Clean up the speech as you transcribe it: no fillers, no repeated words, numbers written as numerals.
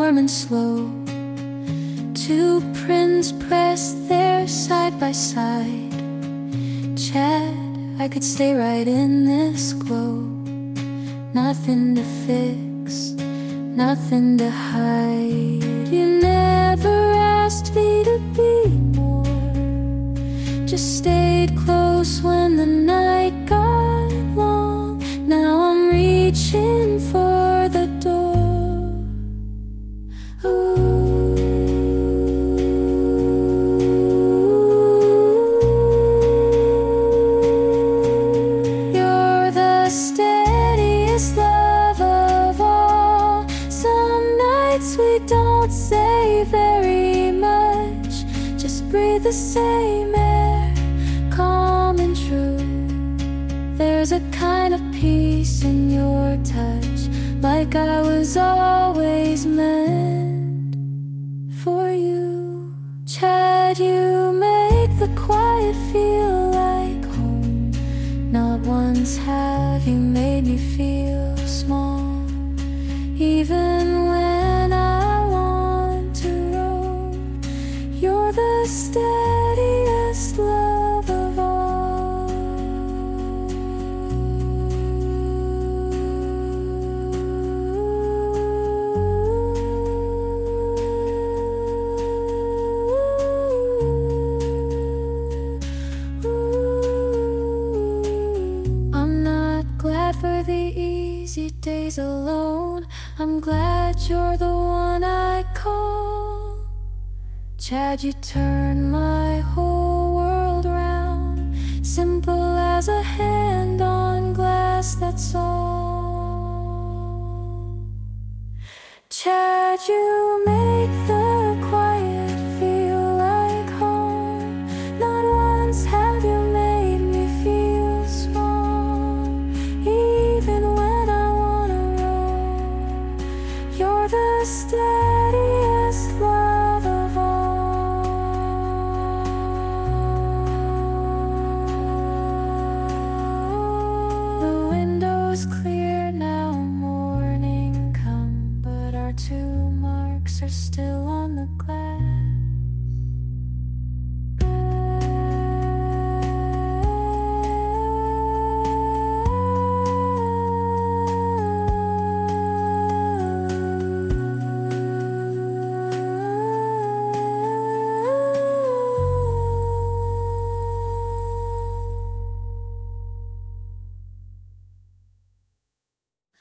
warm and slow. Two prints pressed there side by side. Chad, I could stay right in this glow. Nothing to fix, nothing to hide. You never asked me to be more, just stayed close when the night got long. Now I'm reaching for the door. Ooh. You're the steadiest love of all. Some nights we don't say very much, just breathe the same air, calm and true. There's a kind of peace in your touch, like I was always meant for you. Chad, you make the quiet feel like home. Not once have you made me feel small, even when I want to roam. You're the steadiest love of all. I'm not glad for the easy days alone. I'm glad you're the one I call. Chad, you turn my whole world round. Simple as a hand on glass, that's all. Chad, you make the quiet feel like home. Not once have you made me feel small, even when I wanna roam. You're the steadiest love of all. The window's clear now, morning come, but our two marks are still on the glass.